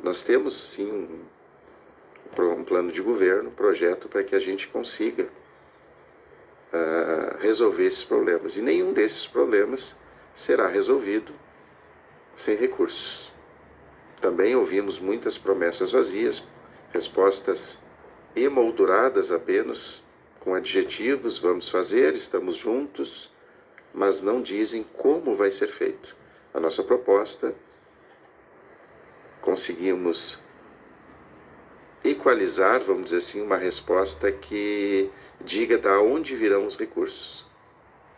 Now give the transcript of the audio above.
Nós temos, sim, um plano de governo, um projeto para que a gente consiga resolver esses problemas. E nenhum desses problemas será resolvido sem recursos. Também ouvimos muitas promessas vazias, respostas emolduradas apenas, com adjetivos: vamos fazer, estamos juntos, mas não dizem como vai ser feito. A nossa proposta, conseguimos equalizar, vamos dizer assim, uma resposta que diga de onde virão os recursos.